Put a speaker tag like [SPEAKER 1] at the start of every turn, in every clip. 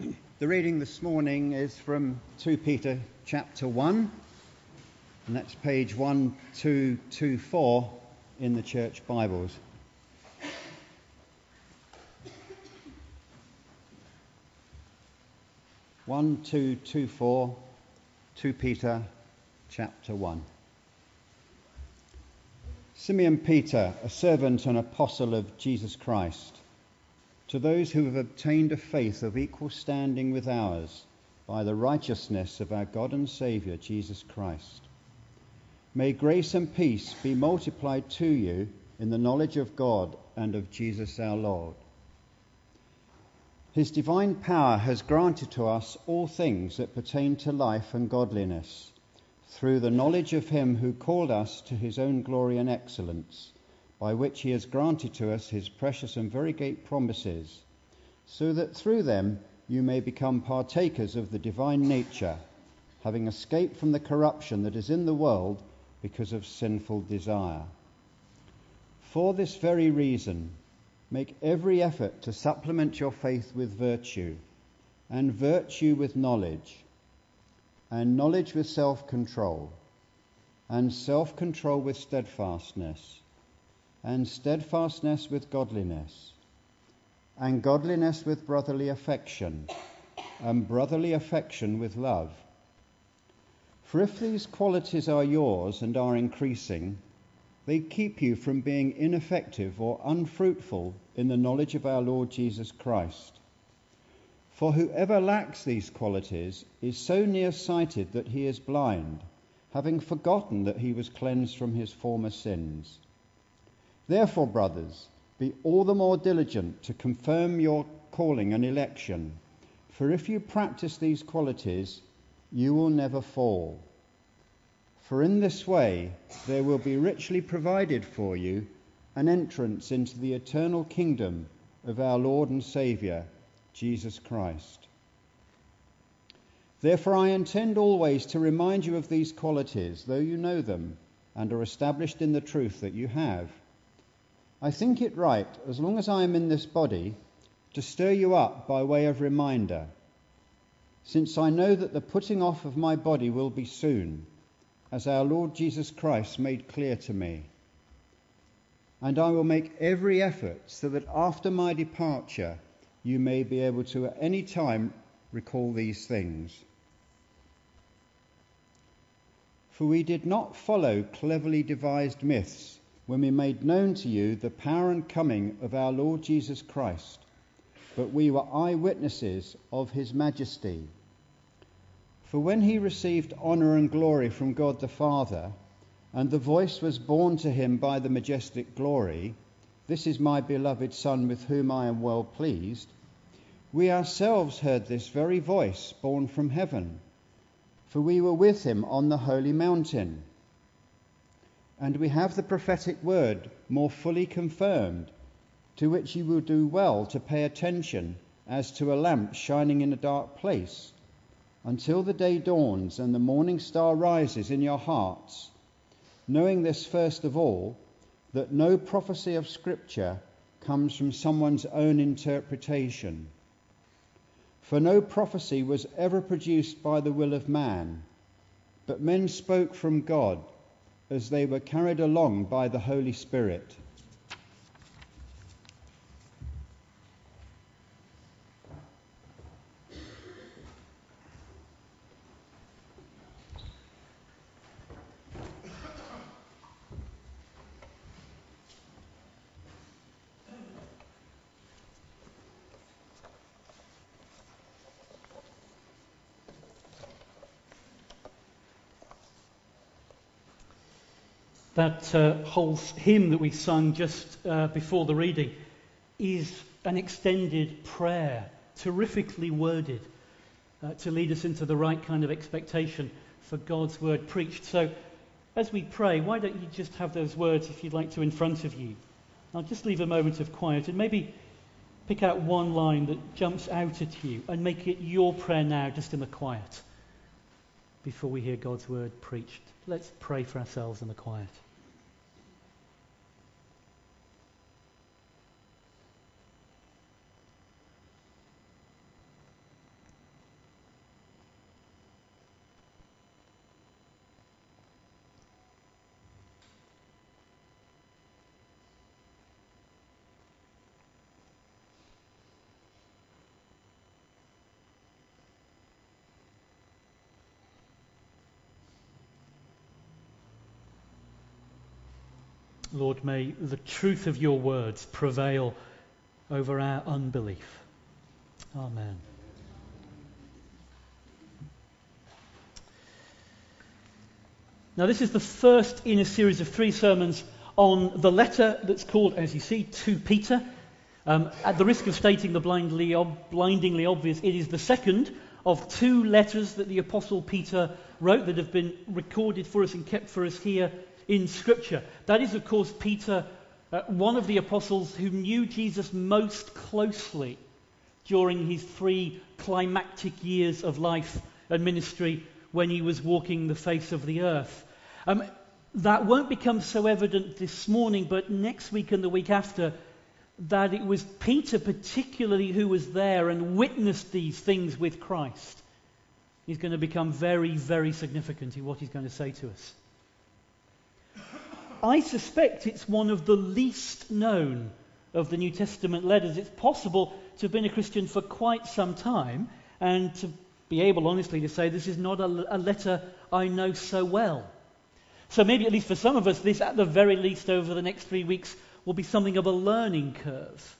[SPEAKER 1] The reading this morning is from 2 Peter chapter 1, and that's page 1224 in the church Bibles. One, 2, 2, 4, 2 Peter chapter 1. Simeon Peter, a servant and apostle of Jesus Christ, to those who have obtained a faith of equal standing with ours by the righteousness of our God and Saviour Jesus Christ. May grace and peace be multiplied to you in the knowledge of God and of Jesus our Lord. His divine power has granted to us all things that pertain to life and godliness, through the knowledge of him who called us to his own glory and excellence, by which he has granted to us his precious and very great promises, so that through them you may become partakers of the divine nature, having escaped from the corruption that is in the world because of sinful desire. For this very reason, make every effort to supplement your faith with virtue, and virtue with knowledge, and knowledge with self-control, and self-control with steadfastness, and steadfastness with godliness, and godliness with brotherly affection, and brotherly affection with love. For if these qualities are yours and are increasing, they keep you from being ineffective or unfruitful in the knowledge of our Lord Jesus Christ. For whoever lacks these qualities is so nearsighted that he is blind, having forgotten that he was cleansed from his former sins. Therefore, brothers, be all the more diligent to confirm your calling and election, for if you practice these qualities, you will never fall. For in this way there will be richly provided for you an entrance into the eternal kingdom of our Lord and Saviour, Jesus Christ. Therefore I intend always to remind you of these qualities, though you know them and are established in the truth that you have. I think it right, as long as I am in this body, to stir you up by way of reminder, since I know that the putting off of my body will be soon, as our Lord Jesus Christ made clear to me. And I will make every effort so that after my departure you may be able to at any time recall these things. For we did not follow cleverly devised myths when we made known to you the power and coming of our Lord Jesus Christ, but we were eyewitnesses of his majesty. For when he received honour and glory from God the Father, and the voice was borne to him by the majestic glory, "This is my beloved Son with whom I am well pleased," we ourselves heard this very voice borne from heaven, for we were with him on the holy mountain. And we have the prophetic word more fully confirmed, to which you will do well to pay attention as to a lamp shining in a dark place, until the day dawns and the morning star rises in your hearts, knowing this first of all, that no prophecy of Scripture comes from someone's own interpretation. For no prophecy was ever produced by the will of man, but men spoke from God as they were carried along by the Holy Spirit.
[SPEAKER 2] That whole hymn that we sung just before the reading is an extended prayer, terrifically worded, to lead us into the right kind of expectation for God's word preached. So as we pray, why don't you just have those words, if you'd like to, in front of you. I'll just leave a moment of quiet and maybe pick out one line that jumps out at you and make it your prayer now, just in the quiet, before we hear God's word preached. Let's pray for ourselves in the quiet. Lord, may the truth of your words prevail over our unbelief. Amen. Now, this is the first in a series of 3 sermons on the letter that's called, as you see, to Peter. At the risk of stating the blindingly obvious, it is the second of 2 letters that the Apostle Peter wrote that have been recorded for us and kept for us here in Scripture. That is, of course, Peter, one of the apostles who knew Jesus most closely during his 3 climactic years of life and ministry when he was walking the face of the earth. That won't become so evident this morning, but next week and the week after, that it was Peter particularly who was there and witnessed these things with Christ. He's going to become very, very significant in what he's going to say to us. I suspect it's one of the least known of the New Testament letters. It's possible to have been a Christian for quite some time and to be able, honestly, to say this is not a letter I know so well. So maybe, at least for some of us, this, at the very least, over the next 3 weeks, will be something of a learning curve.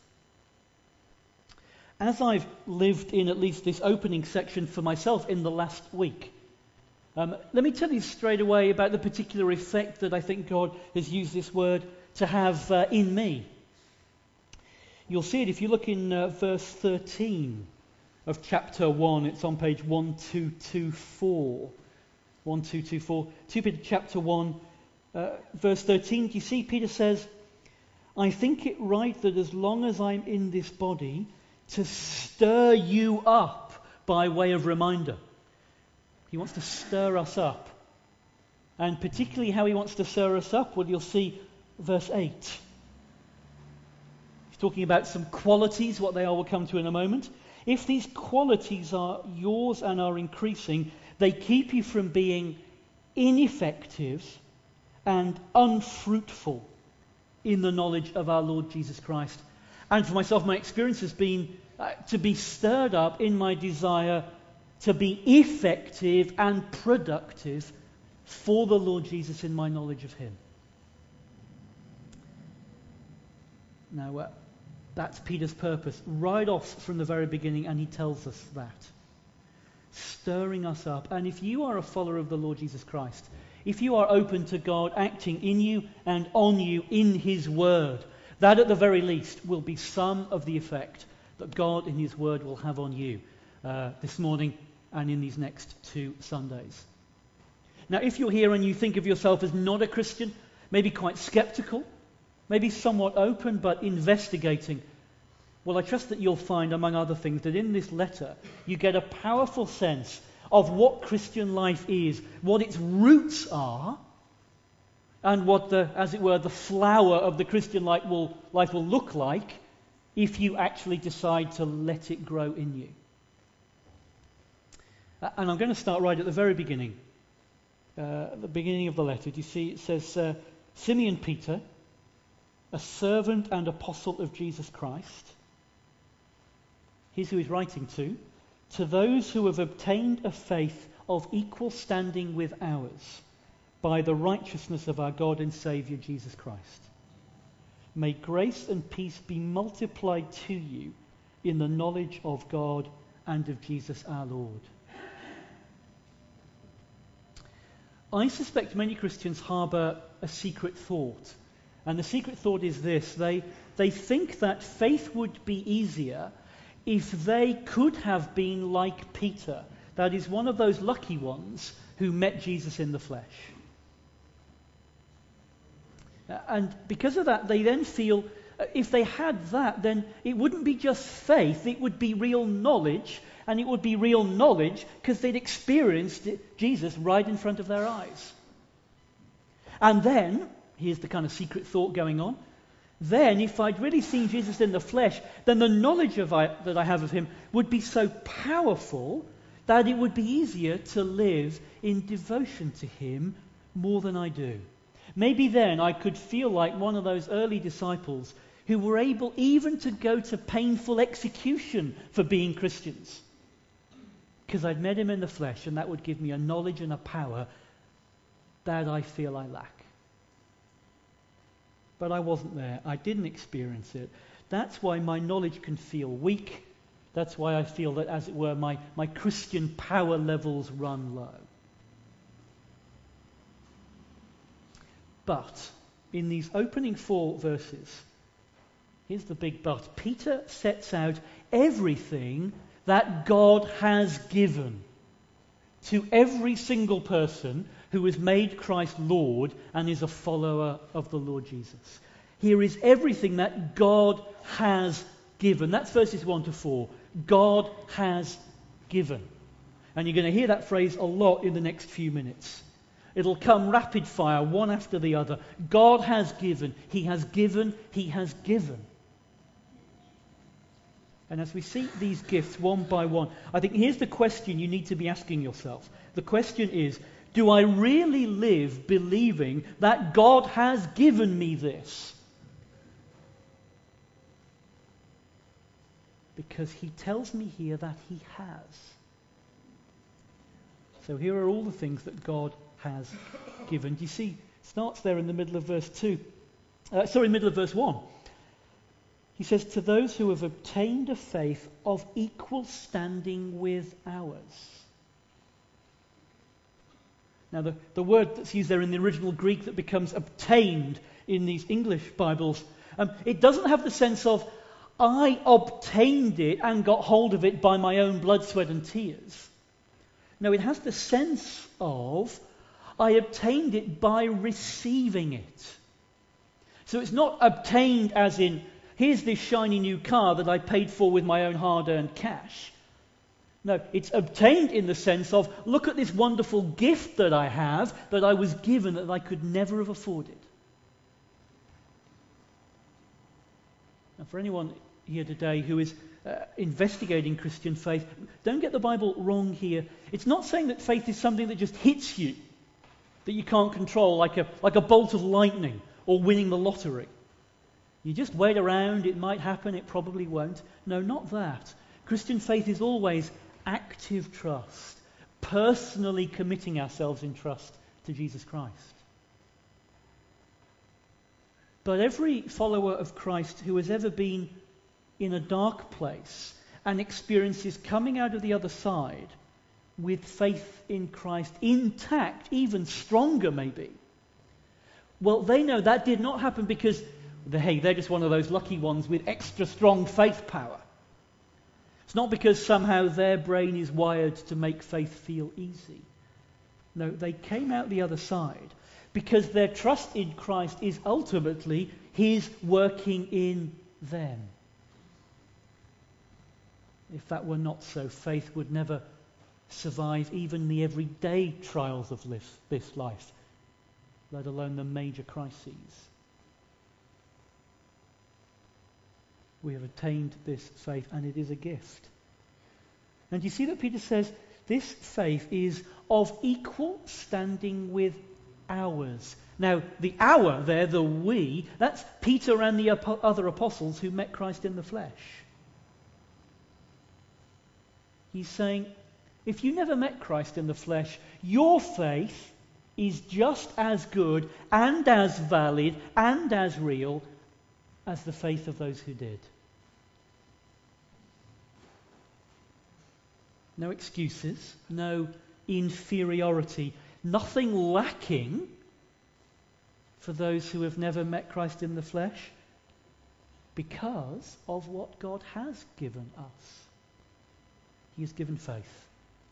[SPEAKER 2] As I've lived in at least this opening section for myself in the last week, let me tell you straight away about the particular effect that I think God has used this word to have in me. You'll see it if you look in verse 13 of chapter 1. It's on page 1224. 1224. 2 Peter chapter 1, verse 13. You see, Peter says, I think it right that as long as I'm in this body, to stir you up by way of reminder. He wants to stir us up. And particularly how he wants to stir us up, well, you'll see verse 8. He's talking about some qualities, what they are we'll come to in a moment. If these qualities are yours and are increasing, they keep you from being ineffective and unfruitful in the knowledge of our Lord Jesus Christ. And for myself, my experience has been to be stirred up in my desire to be effective and productive for the Lord Jesus in my knowledge of him. Now, that's Peter's purpose right off from the very beginning, and he tells us that. Stirring us up. And if you are a follower of the Lord Jesus Christ, if you are open to God acting in you and on you in his word, that at the very least will be some of the effect that God in his word will have on you this morning and in these next 2 Sundays. Now, if you're here and you think of yourself as not a Christian, maybe quite skeptical, maybe somewhat open but investigating, well, I trust that you'll find, among other things, that in this letter you get a powerful sense of what Christian life is, what its roots are, and what the, as it were, the flower of the Christian life will look like if you actually decide to let it grow in you. And I'm going to start right at the very beginning. The beginning of the letter. Do you see it says, Simeon Peter, a servant and apostle of Jesus Christ. Here's who he's writing to those who have obtained a faith of equal standing with ours by the righteousness of our God and Saviour Jesus Christ. May grace and peace be multiplied to you in the knowledge of God and of Jesus our Lord. I suspect many Christians harbour a secret thought. And the secret thought is this. They think that faith would be easier if they could have been like Peter. That is, one of those lucky ones who met Jesus in the flesh. And because of that, they then feel if they had that, then it wouldn't be just faith, it would be real knowledge. And it would be real knowledge because they'd experienced Jesus right in front of their eyes. And then, here's the kind of secret thought going on, then if I'd really seen Jesus in the flesh, then the knowledge that I have of him would be so powerful that it would be easier to live in devotion to him more than I do. Maybe then I could feel like one of those early disciples who were able even to go to painful execution for being Christians. Because I'd met him in the flesh, and that would give me a knowledge and a power that I feel I lack. but I wasn't there. I didn't experience it. That's why my knowledge can feel weak. That's why I feel that, as it were, my Christian power levels run low. But in these opening 4 verses, here's the big but. Peter sets out everything that God has given to every single person who has made Christ Lord and is a follower of the Lord Jesus. Here is everything that God has given. That's verses 1 to 4. God has given. And you're going to hear that phrase a lot in the next few minutes. It'll come rapid fire, one after the other. God has given. He has given. He has given. And as we see these gifts one by one, I think here's the question you need to be asking yourself. The question is, do I really live believing that God has given me this? Because he tells me here that he has. So here are all the things that God has given. Do you see? It starts there in the middle of verse 1. He says, to those who have obtained a faith of equal standing with ours. Now the word that's used there in the original Greek that becomes obtained in these English Bibles, it doesn't have the sense of I obtained it and got hold of it by my own blood, sweat and tears. No, it has the sense of I obtained it by receiving it. So it's not obtained as in, here's this shiny new car that I paid for with my own hard-earned cash. No, it's obtained in the sense of, look at this wonderful gift that I have, that I was given, that I could never have afforded. Now, for anyone here today who is investigating Christian faith, don't get the Bible wrong here. It's not saying that faith is something that just hits you, that you can't control, like a bolt of lightning or winning the lottery. You just wait around, it might happen, it probably won't. No, not that. Christian faith is always active trust, personally committing ourselves in trust to Jesus Christ. But every follower of Christ who has ever been in a dark place and experiences coming out of the other side with faith in Christ intact, even stronger maybe, well, they know that did not happen because, hey, they're just one of those lucky ones with extra strong faith power. It's not because somehow their brain is wired to make faith feel easy. No, they came out the other side because their trust in Christ is ultimately his working in them. If that were not so, faith would never survive even the everyday trials of this life, let alone the major crises. We have attained this faith, and it is a gift. And you see that Peter says this faith is of equal standing with ours. Now, the our there, the we, that's Peter and the other apostles who met Christ in the flesh. He's saying, if you never met Christ in the flesh, your faith is just as good and as valid and as real as the faith of those who did. No excuses, no inferiority, nothing lacking for those who have never met Christ in the flesh because of what God has given us. He has given faith.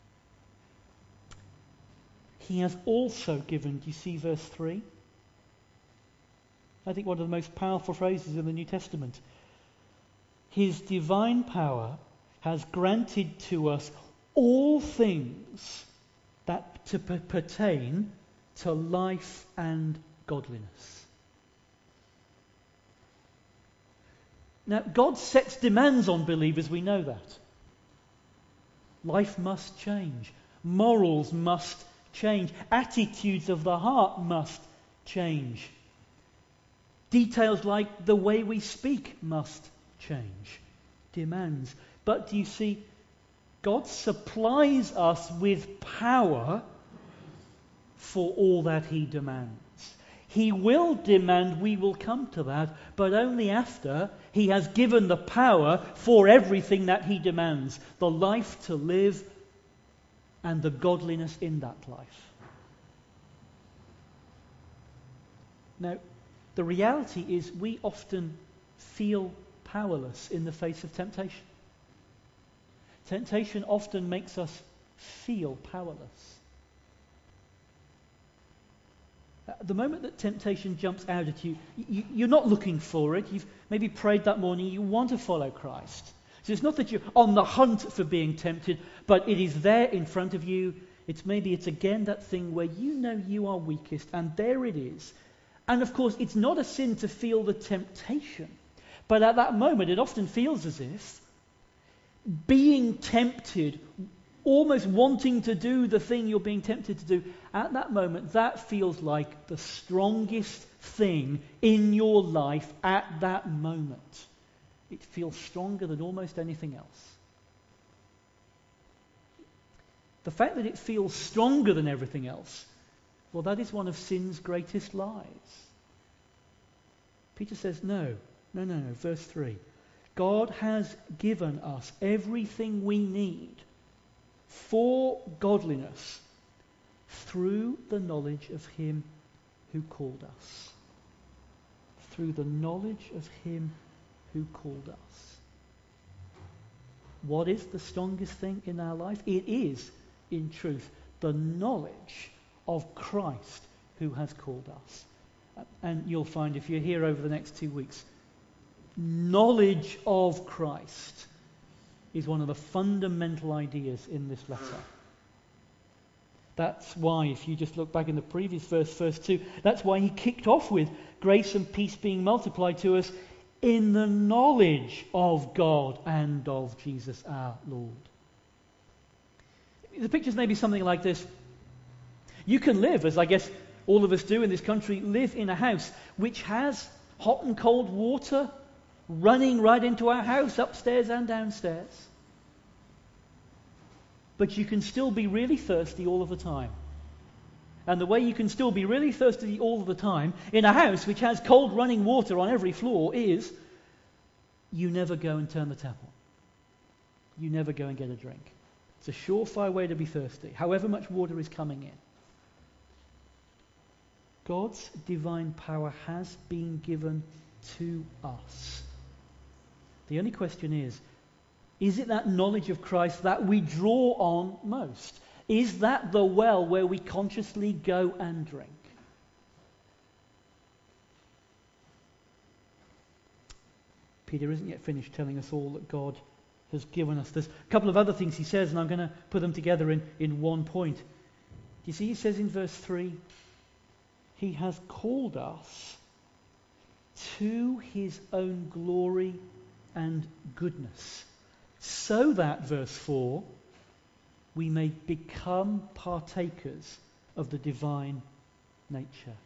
[SPEAKER 2] He has also given, do you see verse 3? I think one of the most powerful phrases in the New Testament. His divine power has granted to us all things that pertain to life and godliness. Now, God sets demands on believers, we know that. Life must change. Morals must change. Attitudes of the heart must change. Details like the way we speak must change. Demands. But do you see, God supplies us with power for all that he demands. He will demand we will come to that, but only after he has given the power for everything that he demands. The life to live and the godliness in that life. Now, the reality is we often feel powerless in the face of temptation. Temptation often makes us feel powerless. The moment that temptation jumps out at you, you're not looking for it. You've maybe prayed that morning, you want to follow Christ. So it's not that you're on the hunt for being tempted, but it is there in front of you. It's again that thing where you know you are weakest, and there it is. And of course, it's not a sin to feel the temptation. But at that moment, it often feels as if being tempted, almost wanting to do the thing you're being tempted to do, at that moment, that feels like the strongest thing in your life at that moment. It feels stronger than almost anything else. The fact that it feels stronger than everything else, well, that is one of sin's greatest lies. Peter says, no. Verse 3. God has given us everything we need for godliness through the knowledge of him who called us. Through the knowledge of him who called us. What is the strongest thing in our life? It is, in truth, the knowledge of Christ who has called us. And you'll find, if you're here over the next 2 weeks, knowledge of Christ is one of the fundamental ideas in this letter. That's why, if you just look back in the previous verse 2, that's why he kicked off with grace and peace being multiplied to us in the knowledge of God and of Jesus our Lord. The pictures may be something like this. You can live, as I guess all of us do in this country, live in a house which has hot and cold water running right into our house, upstairs and downstairs. But you can still be really thirsty all of the time. And the way you can still be really thirsty all of the time in a house which has cold running water on every floor is you never go and turn the tap on. You never go and get a drink. It's a surefire way to be thirsty, however much water is coming in. God's divine power has been given to us. The only question is it that knowledge of Christ that we draw on most? Is that the well where we consciously go and drink? Peter isn't yet finished telling us all that God has given us. There's a couple of other things he says, and I'm going to put them together in one point. You see, he says in verse 3, he has called us to his own glory and goodness, so that, verse 4, we may become partakers of the divine nature.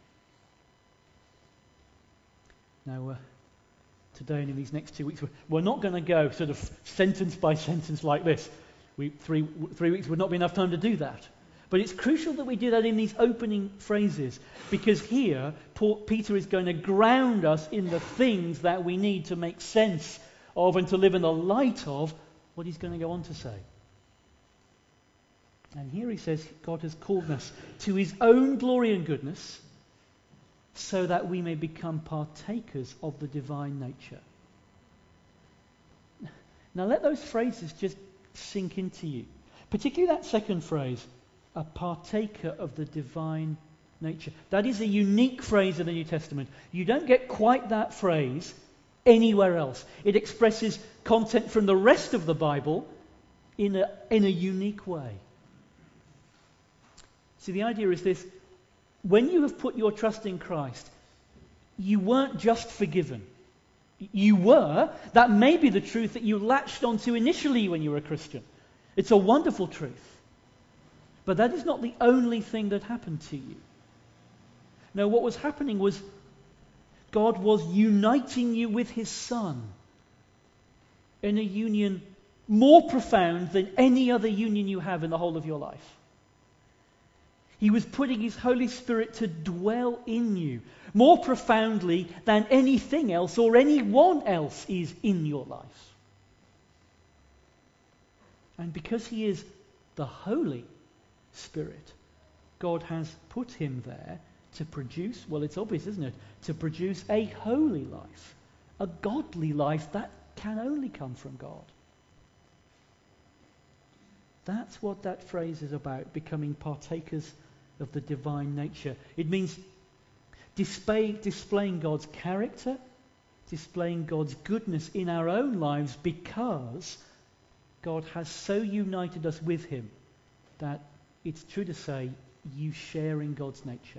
[SPEAKER 2] Now, today and in these next 2 weeks, we're not going to go sort of sentence by sentence like this. Three weeks would not be enough time to do that. But it's crucial that we do that in these opening phrases, because here Peter is going to ground us in the things that we need to make sense of and to live in the light of what he's going to go on to say. And here he says God has called us to his own glory and goodness so that we may become partakers of the divine nature. Now let those phrases just sink into you. Particularly that second phrase, a partaker of the divine nature. That is a unique phrase in the New Testament. You don't get quite that phrase anywhere else. It expresses content from the rest of the Bible in a unique way. See, the idea is this. When you have put your trust in Christ, you weren't just forgiven. You were. That may be the truth that you latched onto initially when you were a Christian. It's a wonderful truth. But that is not the only thing that happened to you. No, what was happening was God was uniting you with his Son in a union more profound than any other union you have in the whole of your life. He was putting his Holy Spirit to dwell in you more profoundly than anything else or anyone else is in your life. And because he is the Holy Spirit, God has put him there to produce, well, it's obvious, isn't it? To produce a holy life, a godly life that can only come from God. That's what that phrase is about, becoming partakers of the divine nature. It means displaying God's character, displaying God's goodness in our own lives because God has so united us with him that it's true to say you share in God's nature.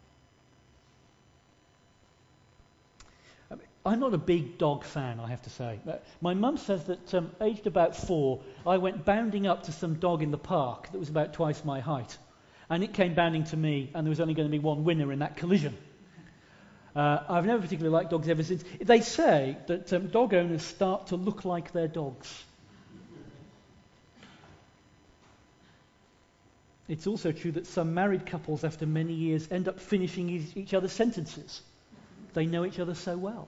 [SPEAKER 2] I'm not a big dog fan, I have to say. My mum says that aged about 4, I went bounding up to some dog in the park that was about twice my height. And it came bounding to me, and there was only going to be one winner in that collision. I've never particularly liked dogs ever since. They say that dog owners start to look like their dogs. It's also true that some married couples, after many years, end up finishing each other's sentences. They know each other so well.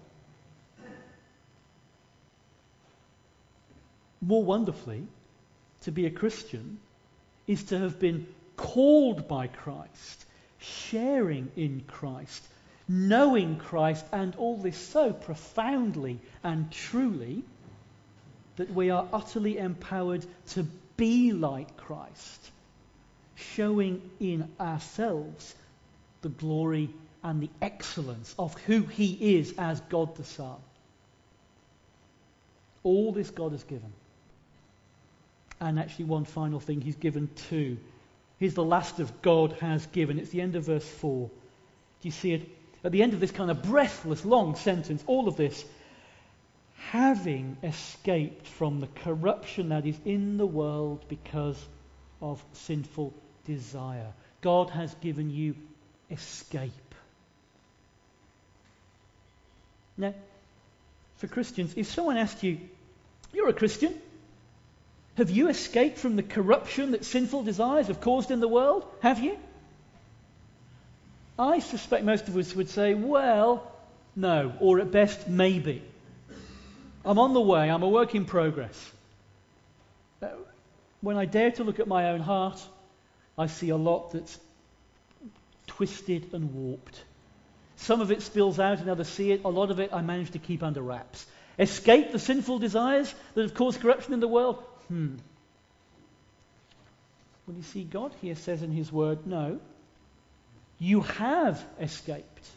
[SPEAKER 2] More wonderfully, to be a Christian is to have been called by Christ, sharing in Christ, knowing Christ, and all this so profoundly and truly that we are utterly empowered to be like Christ, showing in ourselves the glory and the excellence of who he is as God the Son. All this God has given. And actually one final thing, he's given two. Here's the last of God has given. It's the end of verse 4. Do you see it? At the end of this kind of breathless, long sentence, all of this, having escaped from the corruption that is in the world because of sinful desire. God has given you escape. Now, for Christians, if someone asked you, you're a Christian, have you escaped from the corruption that sinful desires have caused in the world? Have you? I suspect most of us would say, well, no, or at best, maybe. I'm on the way, I'm a work in progress. When I dare to look at my own heart, I see a lot that's twisted and warped. Some of it spills out and others see it. A lot of it I manage to keep under wraps. Escape the sinful desires that have caused corruption in the world? Well, you see, God here says in his word, no, you have escaped.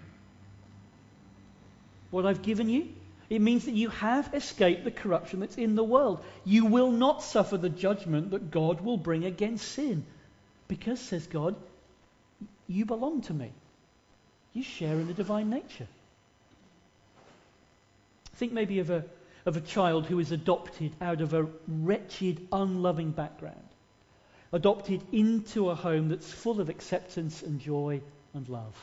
[SPEAKER 2] What I've given you, it means that you have escaped the corruption that's in the world. You will not suffer the judgment that God will bring against sin. Because, says God, you belong to me. You share in the divine nature. Think maybe of a child who is adopted out of a wretched, unloving background. Adopted into a home that's full of acceptance and joy and love.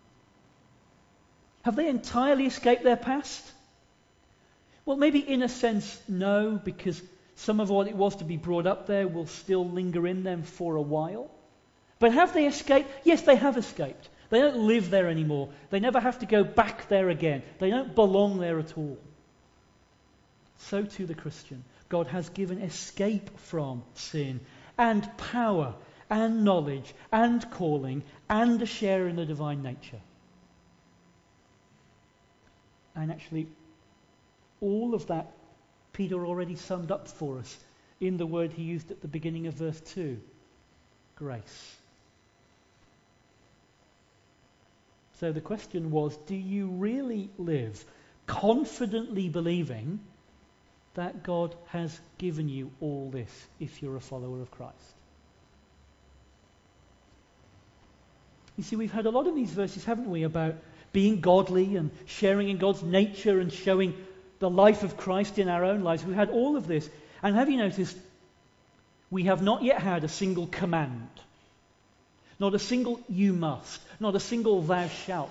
[SPEAKER 2] Have they entirely escaped their past? Well, maybe in a sense, no, because some of what it was to be brought up there will still linger in them for a while. But have they escaped? Yes, they have escaped. They don't live there anymore. They never have to go back there again. They don't belong there at all. So too the Christian. God has given escape from sin and power and knowledge and calling and a share in the divine nature. And actually, all of that Peter already summed up for us in the word he used at the beginning of verse 2. Grace. So the question was, do you really live confidently believing that God has given you all this if you're a follower of Christ? You see, we've had a lot of these verses, haven't we, about being godly and sharing in God's nature and showing the life of Christ in our own lives. We've had all of this. And have you noticed, we have not yet had a single command. Not a single you must. Not a single thou shalt.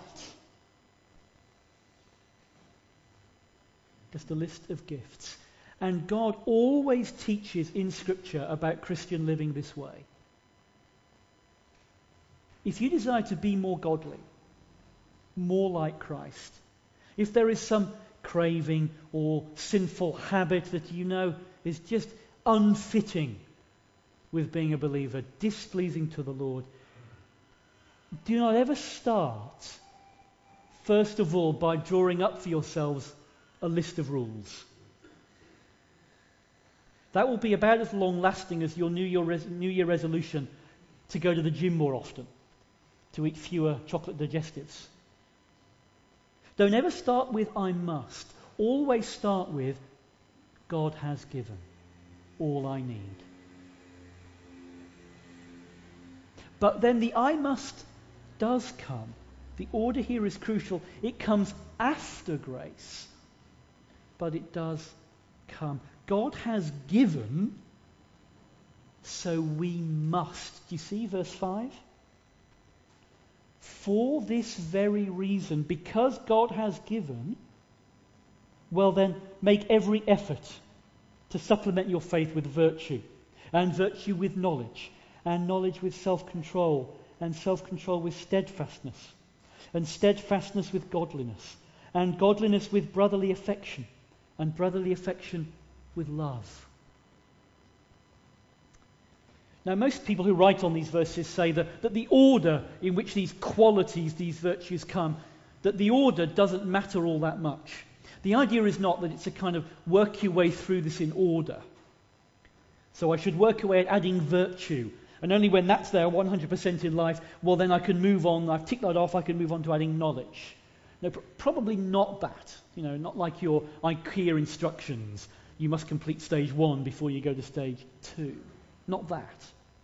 [SPEAKER 2] Just a list of gifts. And God always teaches in Scripture about Christian living this way. if you desire to be more godly, more like Christ, if there is some craving or sinful habit that you know is just unfitting with being a believer, displeasing to the Lord, do not ever start, first of all, by drawing up for yourselves a list of rules. That will be about as long-lasting as your New Year resolution to go to the gym more often, to eat fewer chocolate digestives. Don't ever start with I must. Always start with God has given all I need. But then the I must does come. The order here is crucial. It comes after grace, but it does come. God has given, so we must. Do you see verse 5? For this very reason, because God has given, well then, make every effort to supplement your faith with virtue, and virtue with knowledge, and knowledge with self-control, and self-control with steadfastness, and steadfastness with godliness, and godliness with brotherly affection, and brotherly affection with love. Now, most people who write on these verses say that the order in which these qualities, these virtues come, that the order doesn't matter all that much. The idea is not that it's a kind of work your way through this in order. So I should work away at adding virtue, and only when that's there 100% in life, well then I can move on, I've ticked that off, I can move on to adding knowledge. No, probably not that. Not like your IKEA instructions. You must complete stage 1 before you go to stage 2. Not that.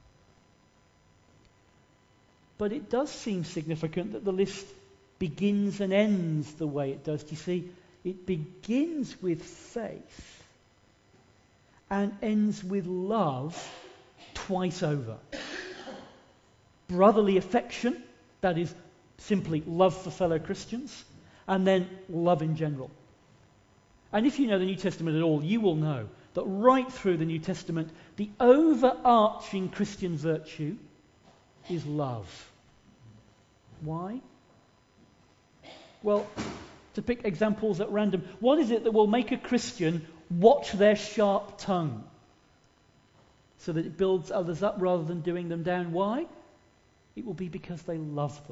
[SPEAKER 2] But it does seem significant that the list begins and ends the way it does. Do you see? It begins with faith and ends with love twice over. Brotherly affection, that is simply love for fellow Christians, and then love in general. And if you know the New Testament at all, you will know that right through the New Testament, the overarching Christian virtue is love. Why? Well, to pick examples at random, what is it that will make a Christian watch their sharp tongue so that it builds others up rather than doing them down? Why? It will be because they love them.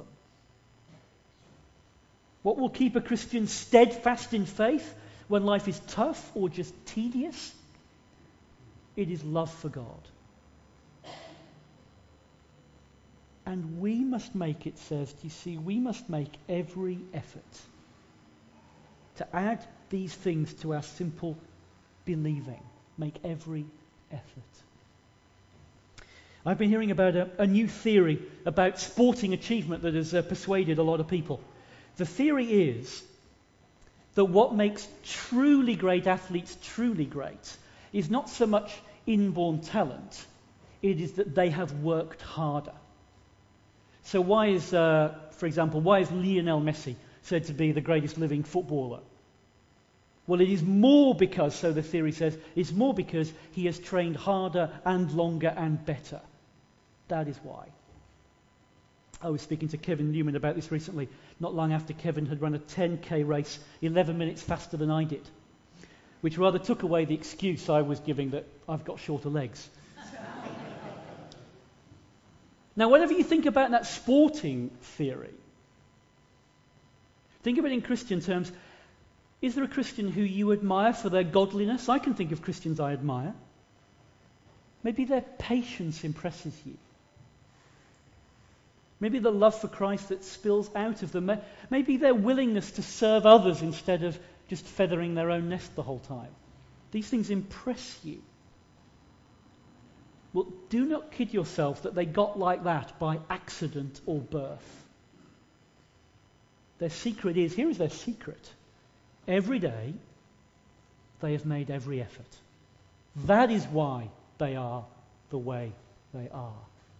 [SPEAKER 2] What will keep a Christian steadfast in faith when life is tough or just tedious? It is love for God. And we must make, it says, do you see, we must make every effort to add these things to our simple believing. Make every effort. I've been hearing about a new theory about sporting achievement that has persuaded a lot of people. The theory is that what makes truly great athletes truly great is not so much inborn talent, it is that they have worked harder. So why is, for example, why is Lionel Messi said to be the greatest living footballer? Well, it is more because, so the theory says, it's more because he has trained harder and longer and better. That is why. I was speaking to Kevin Newman about this recently, not long after Kevin had run a 10k race 11 minutes faster than I did, which rather took away the excuse I was giving that I've got shorter legs. Now, whatever you think about that sporting theory, think of it in Christian terms. Is there a Christian who you admire for their godliness? I can think of Christians I admire. Maybe their patience impresses you. Maybe the love for Christ that spills out of them. Maybe their willingness to serve others instead of just feathering their own nest the whole time. These things impress you. Well, do not kid yourself that they got like that by accident or birth. Their secret is, here is their secret. Every day, they have made every effort. That is why they are the way they are.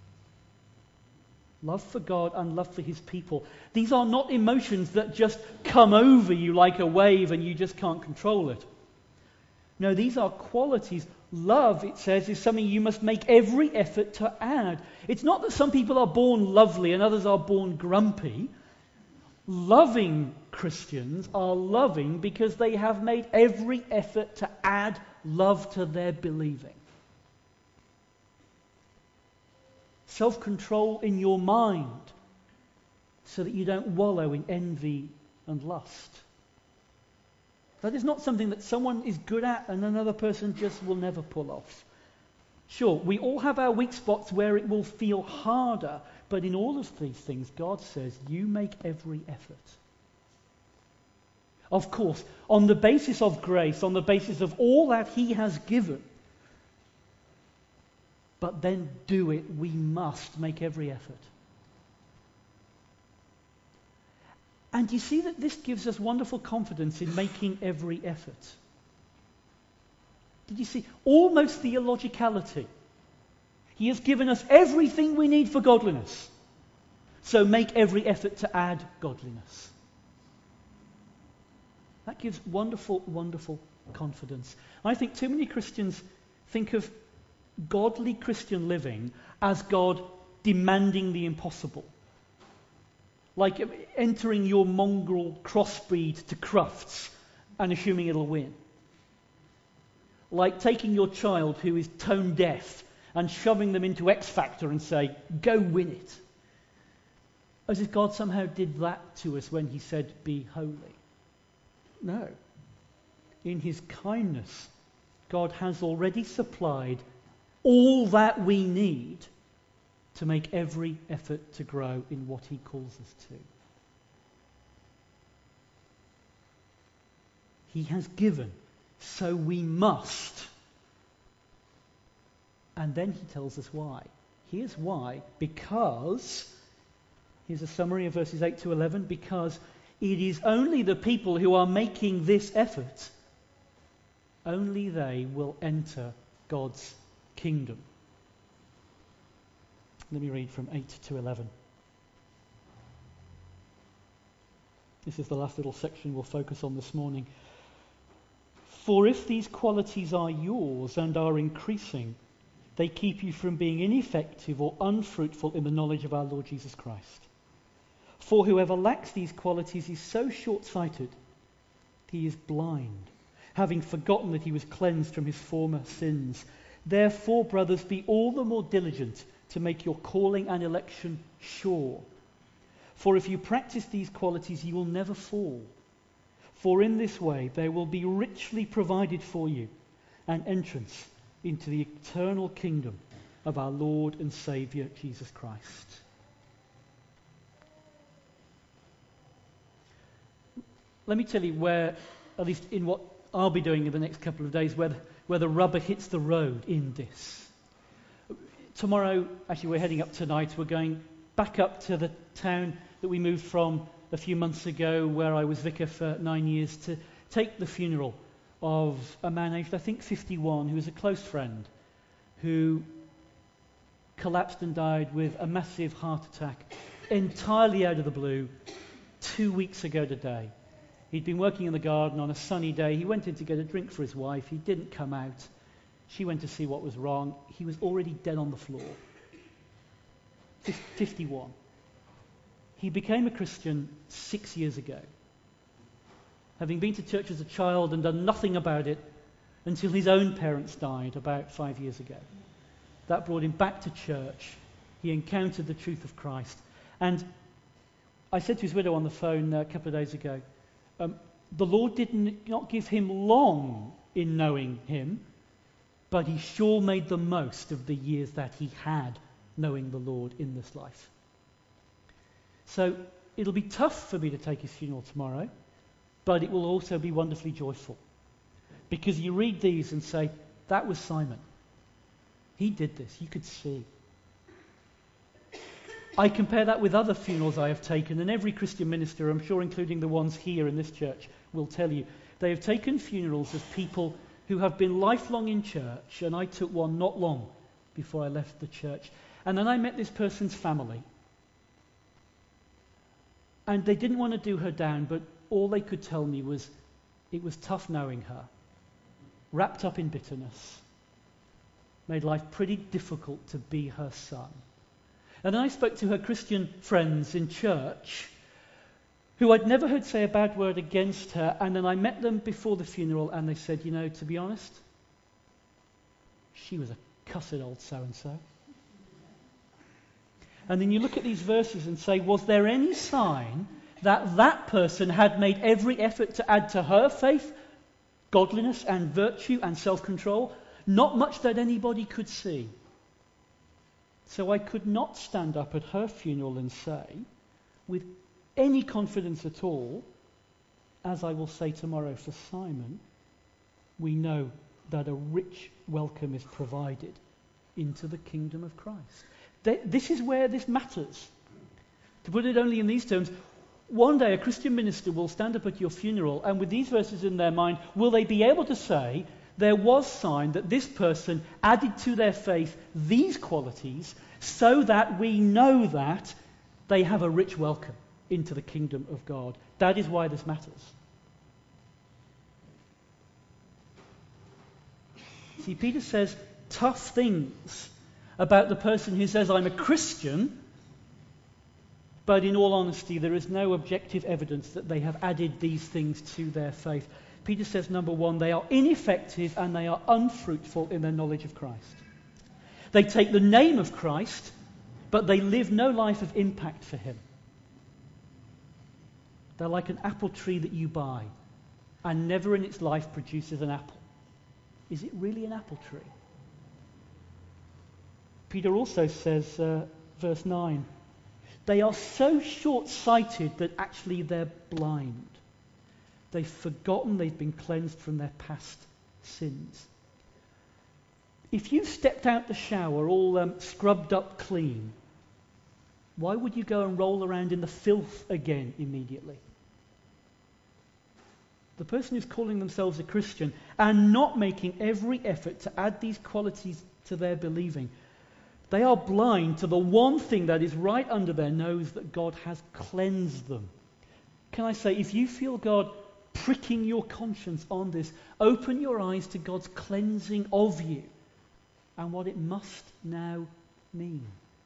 [SPEAKER 2] Love for God and love for His people. These are not emotions that just come over you like a wave and you just can't control it. No, these are qualities. Love, it says, is something you must make every effort to add. It's not that some people are born lovely and others are born grumpy. Loving Christians are loving because they have made every effort to add love to their believing. Self-control in your mind so that you don't wallow in envy and lust. That is not something that someone is good at and another person just will never pull off. Sure, we all have our weak spots where it will feel harder, but in all of these things, God says, you make every effort. Of course, on the basis of grace, on the basis of all that He has given. But then do it. We must make every effort. And you see that this gives us wonderful confidence in making every effort. Did you see? Almost theologicality. He has given us everything we need for godliness. So make every effort to add godliness. That gives wonderful, wonderful confidence. I think too many Christians think of godly Christian living as God demanding the impossible. Like entering your mongrel crossbreed to Crufts and assuming it'll win. Like taking your child who is tone deaf and shoving them into X Factor and say, go win it. As if God somehow did that to us when He said, be holy. No. In His kindness, God has already supplied all that we need to make every effort to grow in what He calls us to. He has given, so we must. And then He tells us why. Here's why. Because, here's a summary of verses 8 to 11, because it is only the people who are making this effort, only they will enter God's kingdom. Let me read from 8 to 11. This is the last little section we'll focus on this morning. For if these qualities are yours and are increasing, they keep you from being ineffective or unfruitful in the knowledge of our Lord Jesus Christ. For whoever lacks these qualities is so short-sighted, he is blind, having forgotten that he was cleansed from his former sins. Therefore, brothers, be all the more diligent to make your calling and election sure. For if you practice these qualities, you will never fall. For in this way there will be richly provided for you an entrance into the eternal kingdom of our Lord and Saviour Jesus Christ. Let me tell you where, at least in what I'll be doing in the next couple of days, where the rubber hits the road in this. Tomorrow, actually we're heading up tonight, we're going back up to the town that we moved from a few months ago, where I was vicar for 9 years, to take the funeral of a man aged, I think, 51, who was a close friend, who collapsed and died with a massive heart attack, entirely out of the blue, 2 weeks ago today. He'd been working in the garden on a sunny day. He went in to get a drink for his wife. He didn't come out. She went to see what was wrong. He was already dead on the floor. 51. He became a Christian 6 years ago, having been to church as a child and done nothing about it until his own parents died about 5 years ago. That brought him back to church. He encountered the truth of Christ. And I said to his widow on the phone a couple of days ago, the Lord did not give him long in knowing Him, but He sure made the most of the years that he had knowing the Lord in this life. So it'll be tough for me to take his funeral tomorrow, but it will also be wonderfully joyful. Because you read these and say, that was Simon. He did this. You could see. I compare that with other funerals I have taken, and every Christian minister, I'm sure including the ones here in this church, will tell you, they have taken funerals of people who have been lifelong in church, and I took one not long before I left the church. And then I met this person's family, and they didn't want to do her down, but all they could tell me was it was tough knowing her. wrapped up in bitterness, made life pretty difficult to be her son. And then I spoke to her Christian friends in church who I'd never heard say a bad word against her, and then I met them before the funeral and they said, you know, to be honest, she was a cussed old so-and-so. And then you look at these verses and say, was there any sign that that person had made every effort to add to her faith godliness and virtue and self-control? Not much that anybody could see. So I could not stand up at her funeral and say, with any confidence at all, as I will say tomorrow for Simon, we know that a rich welcome is provided into the kingdom of Christ. This is where this matters. To put it only in these terms, one day a Christian minister will stand up at your funeral, and with these verses in their mind, will they be able to say, there was sign that this person added to their faith these qualities so that we know that they have a rich welcome into the kingdom of God. That is why this matters. See, Peter says tough things about the person who says, I'm a Christian, but in all honesty, there is no objective evidence that they have added these things to their faith. Peter says, number one, they are ineffective and they are unfruitful in their knowledge of Christ. They take the name of Christ, but they live no life of impact for him. They're like an apple tree that you buy and never in its life produces an apple. Is it really an apple tree? Peter also says, verse 9, they are so short-sighted that actually they're blind. They've forgotten they've been cleansed from their past sins. If you stepped out the shower all scrubbed up clean, why would you go and roll around in the filth again immediately? The person who's calling themselves a Christian and not making every effort to add these qualities to their believing, they are blind to the one thing that is right under their nose, that God has cleansed them. Can I say, if you feel God pricking your conscience on this, open your eyes to God's cleansing of you and what it must now mean.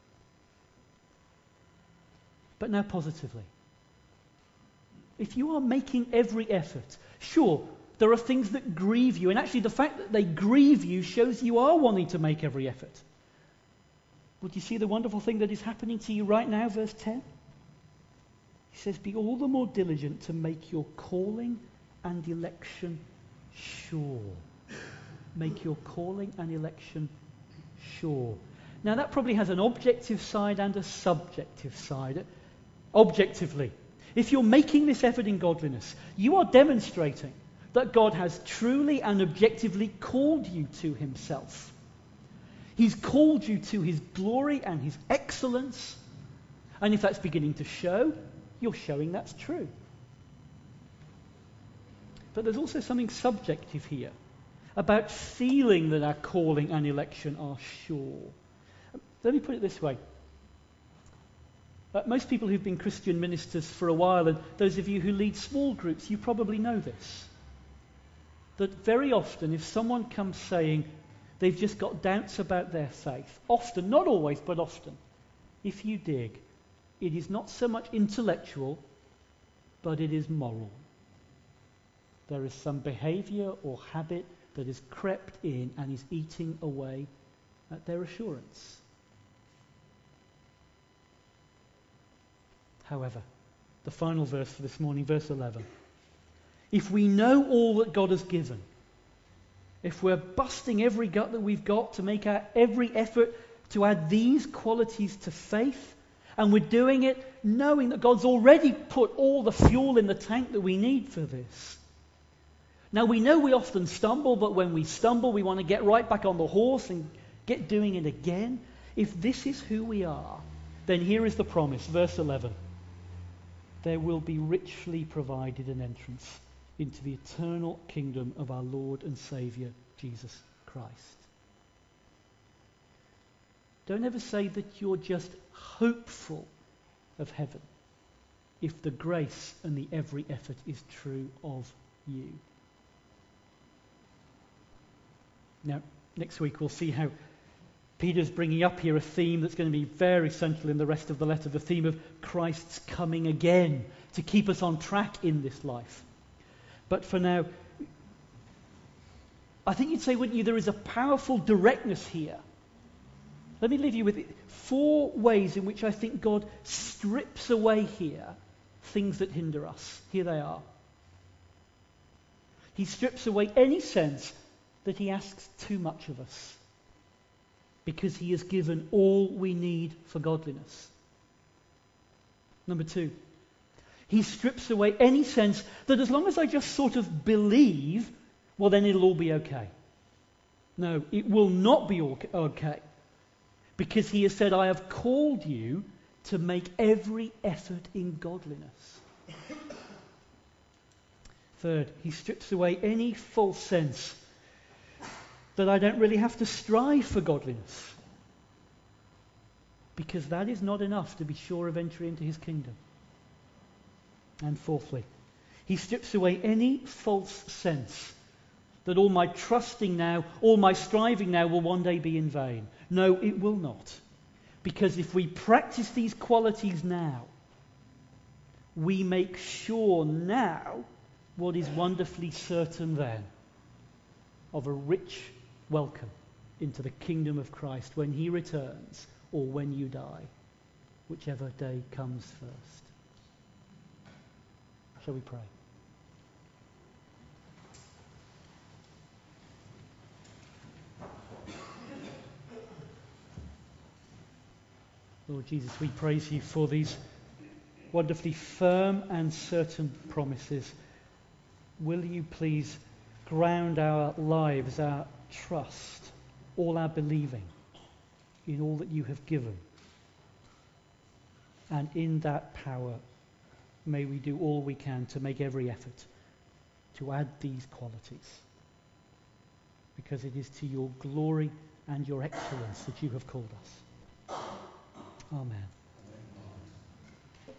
[SPEAKER 2] But now positively. If you are making every effort, sure, there are things that grieve you, and actually the fact that they grieve you shows you are wanting to make every effort. Would you see the wonderful thing that is happening to you right now, verse 10? He says, be all the more diligent to make your calling and election sure. Make your calling and election sure. Now that probably has an objective side and a subjective side. Objectively, if you're making this effort in godliness, you are demonstrating that God has truly and objectively called you to himself. He's called you to his glory and his excellence. And if that's beginning to show, you're showing that's true. But there's also something subjective here about feeling that our calling and election are sure. Let me put it this way. Most people who've been Christian ministers for a while, and those of you who lead small groups, you probably know this. That very often if someone comes saying they've just got doubts about their faith, often, not always, but often, if you dig, it is not so much intellectual, but it is moral. There is some behavior or habit that has crept in and is eating away at their assurance. However, the final verse for this morning, verse 11. If we know all that God has given, if we're busting every gut that we've got to make our every effort to add these qualities to faith, and we're doing it knowing that God's already put all the fuel in the tank that we need for this. Now we know we often stumble, but when we stumble we want to get right back on the horse and get doing it again. If this is who we are, then here is the promise, verse 11. There will be richly provided an entrance into the eternal kingdom of our Lord and Saviour, Jesus Christ. Don't ever say that you're just hopeful of heaven if the grace and the every effort is true of you. Now, next week we'll see how Peter's bringing up here a theme that's going to be very central in the rest of the letter, the theme of Christ's coming again to keep us on track in this life. But for now, I think you'd say, wouldn't you, there is a powerful directness here. Let me leave you with 4 ways in which I think God strips away here things that hinder us. Here they are. He strips away any sense that he asks too much of us, because he has given all we need for godliness. Number 2, he strips away any sense that as long as I just sort of believe, well, then it'll all be okay. No, it will not be okay. Because he has said, I have called you to make every effort in godliness. Third, he strips away any false sense that I don't really have to strive for godliness, because that is not enough to be sure of entry into his kingdom. And fourthly, he strips away any false sense that all my trusting now, all my striving now will one day be in vain. No, it will not. Because if we practice these qualities now, we make sure now what is wonderfully certain then, of a rich welcome into the kingdom of Christ when he returns or when you die, whichever day comes first. Shall we pray? Lord Jesus, we praise you for these wonderfully firm and certain promises. Will you please ground our lives, our trust, all our believing in all that you have given. And in that power, may we do all we can to make every effort to add these qualities, because it is to your glory and your excellence that you have called us. Amen.